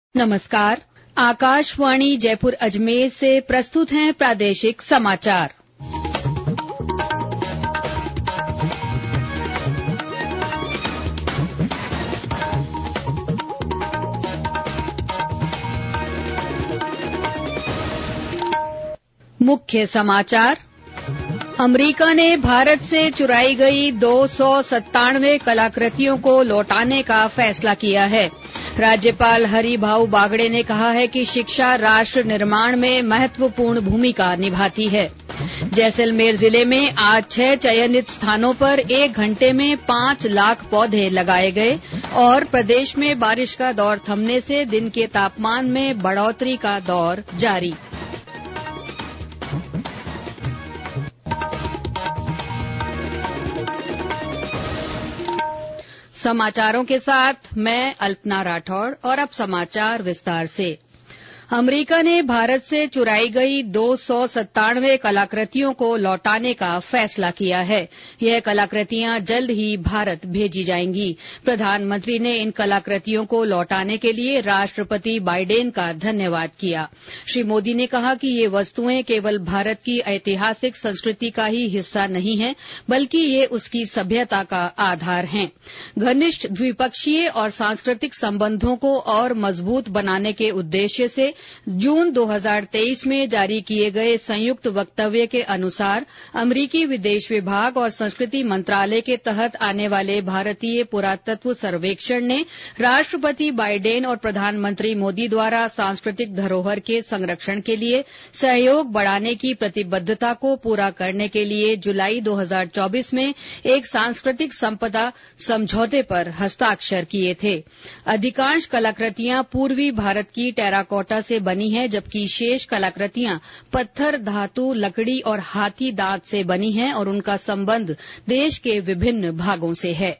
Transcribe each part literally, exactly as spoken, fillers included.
नमस्कार। आकाशवाणी जयपुर अजमेर से प्रस्तुत हैं प्रादेशिक समाचार। मुख्य समाचार। अमेरिका ने भारत से चुराई गई दो सौ सत्तानवे कलाकृतियों को लौटाने का फैसला किया है। राज्यपाल हरिभाऊ बागड़े ने कहा है कि शिक्षा राष्ट्र निर्माण में महत्वपूर्ण भूमिका निभाती है। जैसलमेर जिले में आज छह चयनित स्थानों पर एक घंटे में पांच लाख पौधे लगाए गए और प्रदेश में बारिश का दौर थमने से दिन के तापमान में बढ़ोतरी का दौर जारी। समाचारों के साथ मैं अल्पना राठौड़ और अब समाचार विस्तार से। अमेरिका ने भारत से चुराई गई दो सौ सत्तानवे कलाकृतियों को लौटाने का फैसला किया है। यह कलाकृतियां जल्द ही भारत भेजी जाएंगी। प्रधानमंत्री ने इन कलाकृतियों को लौटाने के लिए राष्ट्रपति बाइडेन का धन्यवाद किया। श्री मोदी ने कहा कि ये वस्तुएं केवल भारत की ऐतिहासिक संस्कृति का ही हिस्सा नहीं है, बल्कि ये उसकी सभ्यता का आधार हैं। घनिष्ठ द्विपक्षीय और सांस्कृतिक संबंधों को और मजबूत बनाने के उद्देश्य से जून दो हज़ार तेईस में जारी किए गए संयुक्त वक्तव्य के अनुसार अमरीकी विदेश विभाग और संस्कृति मंत्रालय के तहत आने वाले भारतीय पुरातत्व सर्वेक्षण ने राष्ट्रपति बाइडेन और प्रधानमंत्री मोदी द्वारा सांस्कृतिक धरोहर के संरक्षण के लिए सहयोग बढ़ाने की प्रतिबद्धता को पूरा करने के लिए जुलाई दो हज़ार चौबीस में एक सांस्कृतिक संपदा समझौते पर हस्ताक्षर किए थे। अधिकांश कलाकृतियां पूर्वी भारत की टेराकोटा से बनी है, जबकि शेष कलाकृतियां पत्थर, धातु, लकड़ी और हाथी दांत से बनी हैं और उनका संबंध देश के विभिन्न भागों से है।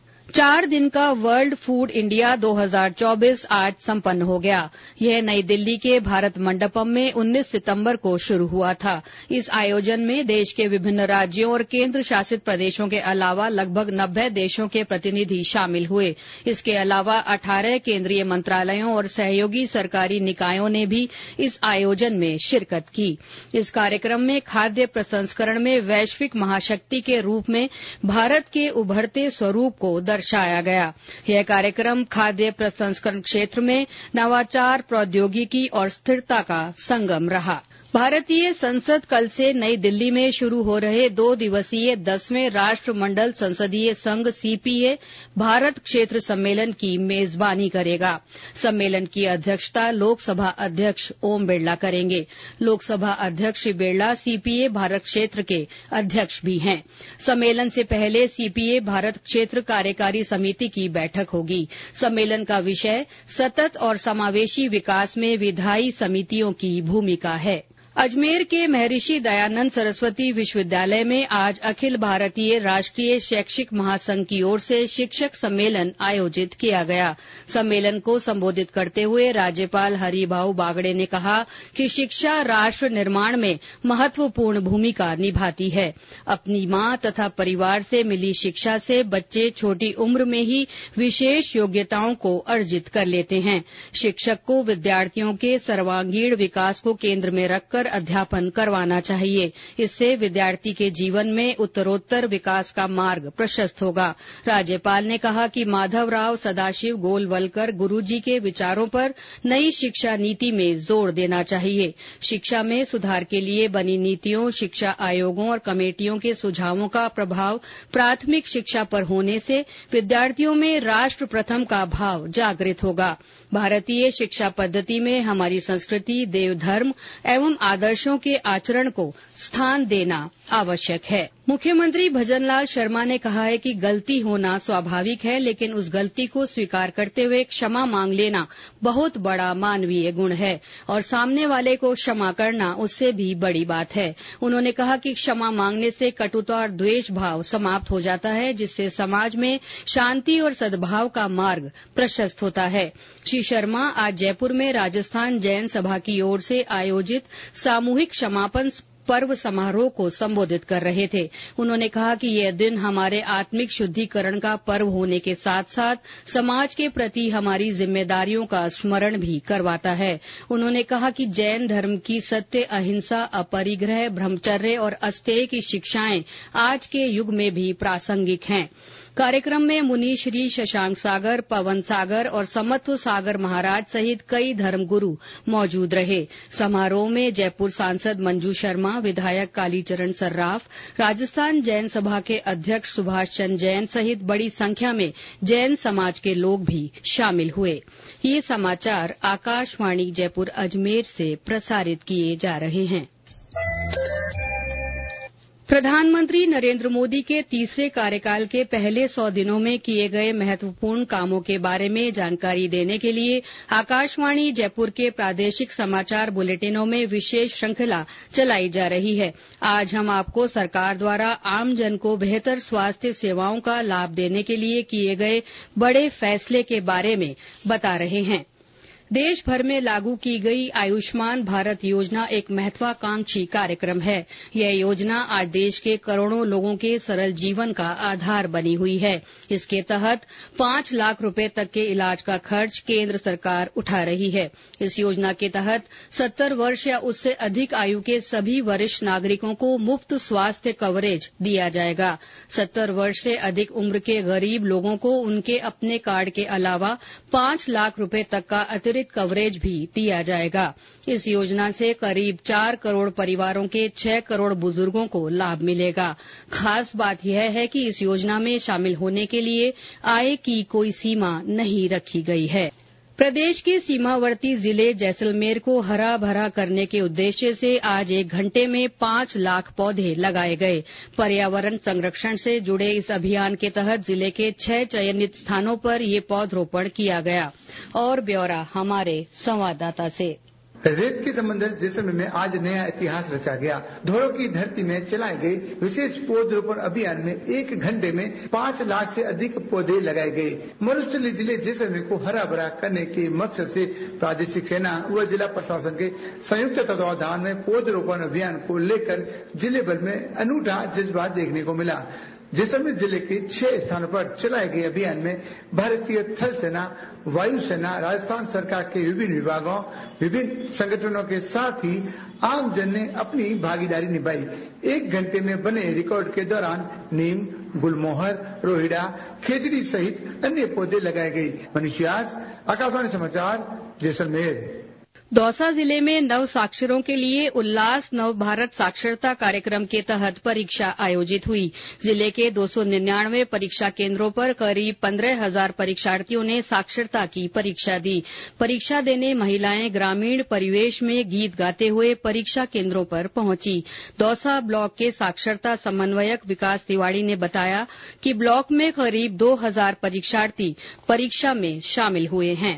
चार दिन का वर्ल्ड फूड इंडिया दो हज़ार चौबीस आज संपन्न हो गया। यह नई दिल्ली के भारत मंडपम में उन्नीस सितंबर को शुरू हुआ था। इस आयोजन में देश के विभिन्न राज्यों और केंद्र शासित प्रदेशों के अलावा लगभग नब्बे देशों के प्रतिनिधि शामिल हुए। इसके अलावा अठारह केंद्रीय मंत्रालयों और सहयोगी सरकारी निकायों ने भी इस आयोजन में शिरकत की। इस कार्यक्रम में खाद्य प्रसंस्करण में वैश्विक महाशक्ति के रूप में भारत के उभरते स्वरूप को दर्शाया गया। यह कार्यक्रम खाद्य प्रसंस्करण क्षेत्र में नवाचार, प्रौद्योगिकी और स्थिरता का संगम रहा। भारतीय संसद कल से नई दिल्ली में शुरू हो रहे दो दिवसीय दसवें राष्ट्रमंडल संसदीय संघ सीपीए भारत क्षेत्र सम्मेलन की मेजबानी करेगा। सम्मेलन की अध्यक्षता लोकसभा अध्यक्ष ओम बिरला करेंगे। लोकसभा अध्यक्ष श्री बिरला सीपीए भारत क्षेत्र के अध्यक्ष भी हैं। सम्मेलन से पहले सीपीए भारत क्षेत्र कार्यकारी समिति की बैठक होगी। सम्मेलन का विषय सतत और समावेशी विकास में विधायी समितियों की भूमिका है। अजमेर के महर्षि दयानंद सरस्वती विश्वविद्यालय में आज अखिल भारतीय राष्ट्रीय शैक्षिक महासंघ की ओर से शिक्षक सम्मेलन आयोजित किया गया। सम्मेलन को संबोधित करते हुए राज्यपाल हरिभाऊ बागड़े ने कहा कि शिक्षा राष्ट्र निर्माण में महत्वपूर्ण भूमिका निभाती है। अपनी मां तथा परिवार से मिली शिक्षा से बच्चे छोटी उम्र में ही विशेष योग्यताओं को अर्जित कर लेते हैं। शिक्षक को विद्यार्थियों के सर्वांगीण विकास को केंद्र में रखकर अध्यापन करवाना चाहिए। इससे विद्यार्थी के जीवन में उत्तरोत्तर विकास का मार्ग प्रशस्त होगा। राज्यपाल ने कहा कि माधवराव सदाशिव गोलवलकर गुरुजी के विचारों पर नई शिक्षा नीति में जोर देना चाहिए। शिक्षा में सुधार के लिए बनी नीतियों, शिक्षा आयोगों और कमेटियों के सुझावों का प्रभाव प्राथमिक शिक्षा पर होने से विद्यार्थियों में राष्ट्र प्रथम का भाव जागृत होगा। भारतीय शिक्षा पद्धति में हमारी संस्कृति, देव धर्म एवं आदर्शों के आचरण को स्थान देना आवश्यक है। मुख्यमंत्री भजनलाल शर्मा ने कहा है कि गलती होना स्वाभाविक है, लेकिन उस गलती को स्वीकार करते हुए क्षमा मांग लेना बहुत बड़ा मानवीय गुण है और सामने वाले को क्षमा करना उससे भी बड़ी बात है। उन्होंने कहा कि क्षमा मांगने से कटुता और द्वेष भाव समाप्त हो जाता है, जिससे समाज में शांति और सद्भाव का मार्ग प्रशस्त होता है। श्री शर्मा आज जयपुर में राजस्थान जैन सभा की ओर से आयोजित सामूहिक क्षमापन पर्व समारोह को संबोधित कर रहे थे। उन्होंने कहा कि यह दिन हमारे आत्मिक शुद्धिकरण का पर्व होने के साथ साथ समाज के प्रति हमारी जिम्मेदारियों का स्मरण भी करवाता है। उन्होंने कहा कि जैन धर्म की सत्य, अहिंसा, अपरिग्रह, ब्रह्मचर्य और अस्तेय की शिक्षाएं आज के युग में भी प्रासंगिक हैं। कार्यक्रम में मुनि श्री शशांक सागर, पवन सागर और समत्व सागर महाराज सहित कई धर्मगुरु मौजूद रहे। समारोह में जयपुर सांसद मंजू शर्मा, विधायक कालीचरण सर्राफ, राजस्थान जैन सभा के अध्यक्ष सुभाष चंद्र जैन सहित बड़ी संख्या में जैन समाज के लोग भी शामिल हुए। ये समाचार आकाशवाणी जयपुर अजमेर से प्रसारित किए जा रहे हैं। प्रधानमंत्री नरेंद्र मोदी के तीसरे कार्यकाल के पहले सौ दिनों में किए गए महत्वपूर्ण कामों के बारे में जानकारी देने के लिए आकाशवाणी जयपुर के प्रादेशिक समाचार बुलेटिनों में विशेष श्रृंखला चलाई जा रही है। आज हम आपको सरकार द्वारा आमजन को बेहतर स्वास्थ्य सेवाओं का लाभ देने के लिए किए गए बड़े फैसले के बारे में बता रहे हैं। देश भर में लागू की गई आयुष्मान भारत योजना एक महत्वाकांक्षी कार्यक्रम है। यह योजना आज देश के करोड़ों लोगों के सरल जीवन का आधार बनी हुई है। इसके तहत पांच लाख रुपए तक के इलाज का खर्च केंद्र सरकार उठा रही है। इस योजना के तहत सत्तर वर्ष या उससे अधिक आयु के सभी वरिष्ठ नागरिकों को मुफ्त स्वास्थ्य कवरेज दिया जाएगा। सत्तर वर्ष से अधिक उम्र के गरीब लोगों को उनके अपने कार्ड के अलावा पांच लाख रुपए तक का अतिरिक्त कवरेज भी दिया जाएगा। इस योजना से करीब चार करोड़ परिवारों के छह करोड़ बुजुर्गों को लाभ मिलेगा। खास बात यह है कि इस योजना में शामिल होने के लिए आय की कोई सीमा नहीं रखी गई है। प्रदेश के सीमावर्ती जिले जैसलमेर को हरा भरा करने के उद्देश्य से आज एक घंटे में पांच लाख पौधे लगाए गए। पर्यावरण संरक्षण से जुड़े इस अभियान के तहत जिले के छह चयनित स्थानों पर ये पौधरोपण किया गया। और ब्यौरा हमारे संवाददाता से। रेत के समंदर जैसलमेर में आज नया इतिहास रचा गया। धोरों की धरती में चलाए गए विशेष पौधरोपण अभियान में एक घंटे में पांच लाख से अधिक पौधे लगाए गए। मरुस्थलीय जिले जैसलमेर को हरा भरा करने के मकसद से प्रादेशिक सेना व जिला प्रशासन के संयुक्त तत्वावधान में पौधरोपण अभियान को लेकर जिले भर में अनूठा जज्बा देखने को मिला। जैसलमेर जिले के छह स्थानों पर चलाए गए अभियान में भारतीय थल सेना, वायुसेना, राजस्थान सरकार के विभिन्न विभागों, विभिन्न संगठनों के साथ ही आमजन ने अपनी भागीदारी निभाई। एक घंटे में बने रिकॉर्ड के दौरान नीम, गुलमोहर, रोहिड़ा, खेजड़ी सहित अन्य पौधे लगाए गए। मनीष व्यास, आकाशवाणी समाचार, जैसलमेर। दौसा जिले में नव साक्षरों के लिए उल्लास नव भारत साक्षरता कार्यक्रम के तहत परीक्षा आयोजित हुई। जिले के दो सौ निन्यानवे परीक्षा केंद्रों पर करीब पंद्रह हजार परीक्षार्थियों ने साक्षरता की परीक्षा दी। परीक्षा देने महिलाएं ग्रामीण परिवेश में गीत गाते हुए परीक्षा केंद्रों पर पहुंची। दौसा ब्लॉक के साक्षरता समन्वयक विकास तिवाड़ी ने बताया कि ब्लॉक में करीब दो हजार परीक्षार्थी परीक्षा में शामिल हुए हैं।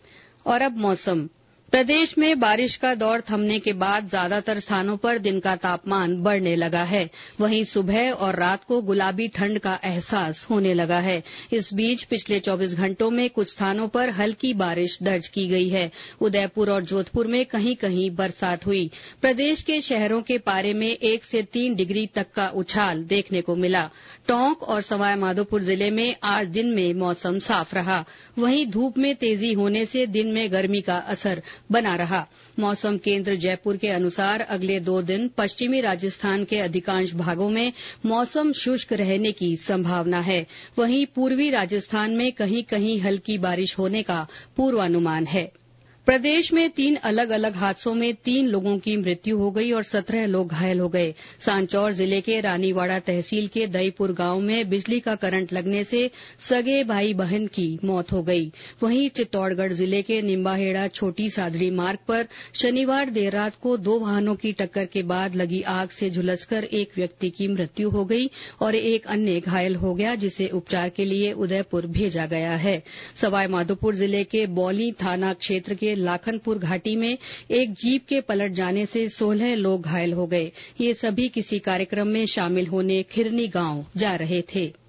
और अब मौसम। प्रदेश में बारिश का दौर थमने के बाद ज्यादातर स्थानों पर दिन का तापमान बढ़ने लगा है। वहीं सुबह और रात को गुलाबी ठंड का एहसास होने लगा है। इस बीच पिछले चौबीस घंटों में कुछ स्थानों पर हल्की बारिश दर्ज की गई है। उदयपुर और जोधपुर में कहीं कहीं बरसात हुई। प्रदेश के शहरों के पारे में एक से तीन डिग्री तक का उछाल देखने को मिला। टोंक और सवाईमाधोपुर जिले में आज दिन में मौसम साफ रहा। वहीं धूप में तेजी होने से दिन में गर्मी का असर बना रहा। मौसम केंद्र जयपुर के अनुसार अगले दो दिन पश्चिमी राजस्थान के अधिकांश भागों में मौसम शुष्क रहने की संभावना है। वहीं पूर्वी राजस्थान में कहीं कहीं हल्की बारिश होने का पूर्वानुमान है। प्रदेश में तीन अलग अलग हादसों में तीन लोगों की मृत्यु हो गई और सत्रह लोग घायल हो गए। सांचौर जिले के रानीवाड़ा तहसील के दईपुर गांव में बिजली का करंट लगने से सगे भाई बहन की मौत हो गई। वहीं चित्तौड़गढ़ जिले के निम्बाहेड़ा छोटी सादड़ी मार्ग पर शनिवार देर रात को दो वाहनों की टक्कर के बाद लगी आग से झुलसकर एक व्यक्ति की मृत्यु हो गई और एक अन्य घायल हो गया, जिसे उपचार के लिए उदयपुर भेजा गया है। सवाईमाधोपुर जिले के बौली थाना क्षेत्र के लाखनपुर घाटी में एक जीप के पलट जाने से सोलह लोग घायल हो गए। ये सभी किसी कार्यक्रम में शामिल होने खिरनी गांव जा रहे थे।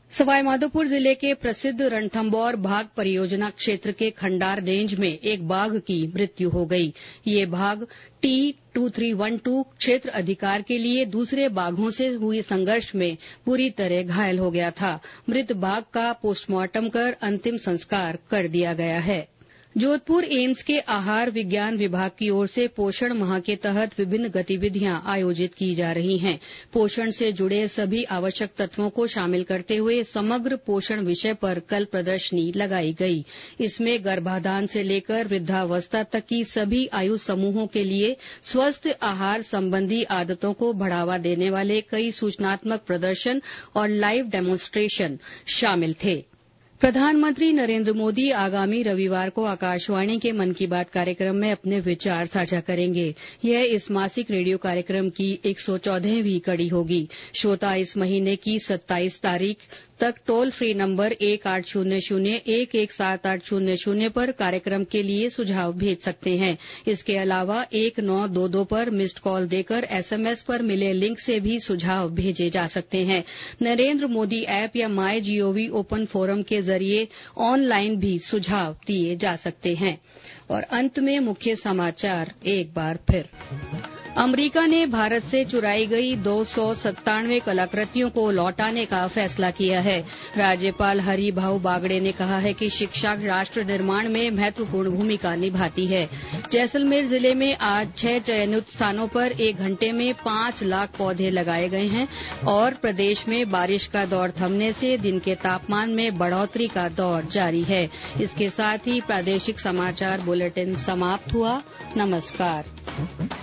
सवाईमाधोपुर जिले के प्रसिद्ध रणथंभौर बाघ परियोजना क्षेत्र के खंडार रेंज में एक बाघ की मृत्यु हो गई। ये बाघ T two three one two क्षेत्र अधिकार के लिए दूसरे बाघों से हुए संघर्ष में बुरी तरह घायल हो गया था। मृत बाघ का पोस्टमार्टम कर अंतिम संस्कार कर दिया गया है। जोधपुर एम्स के आहार विज्ञान विभाग की ओर से पोषण माह के तहत विभिन्न गतिविधियां आयोजित की जा रही हैं। पोषण से जुड़े सभी आवश्यक तत्वों को शामिल करते हुए समग्र पोषण विषय पर कल प्रदर्शनी लगाई गई। इसमें गर्भाधान से लेकर वृद्धावस्था तक की सभी आयु समूहों के लिए स्वस्थ आहार संबंधी आदतों को बढ़ावा देने वाले कई सूचनात्मक प्रदर्शन और लाइव डेमोन्स्ट्रेशन शामिल थे। प्रधानमंत्री नरेंद्र मोदी आगामी रविवार को आकाशवाणी के मन की बात कार्यक्रम में अपने विचार साझा करेंगे। यह इस मासिक रेडियो कार्यक्रम की एक सौ चौदहवीं कड़ी होगी। श्रोता इस महीने की सत्ताईस तारीख तक टोल फ्री नंबर एक आठ शून्य शून्य एक एक सात आठ शून्य शून्य पर कार्यक्रम के लिए सुझाव भेज सकते हैं। इसके अलावा एक नौ दो दो पर मिस्ड कॉल देकर एसएमएस पर मिले लिंक से भी सुझाव भेजे जा सकते हैं। नरेंद्र मोदी ऐप या माई जीओवी ओपन फोरम के जरिए ऑनलाइन भी सुझाव दिए जा सकते हैं। और अंत में मुख्य समाचार एक बार फिर। अमेरिका ने भारत से चुराई गई दो सौ सत्तानवे कलाकृतियों को लौटाने का फैसला किया है। राज्यपाल हरिभाऊ बागड़े ने कहा है कि शिक्षा राष्ट्र निर्माण में महत्वपूर्ण भूमिका निभाती है। जैसलमेर जिले में आज छह चयनित स्थानों पर एक घंटे में पांच लाख पौधे लगाए गए हैं और प्रदेश में बारिश का दौर थमने से दिन के तापमान में बढ़ोतरी का दौर जारी है। इसके साथ ही प्रादेशिक समाचार बुलेटिन समाप्त हुआ। नमस्कार।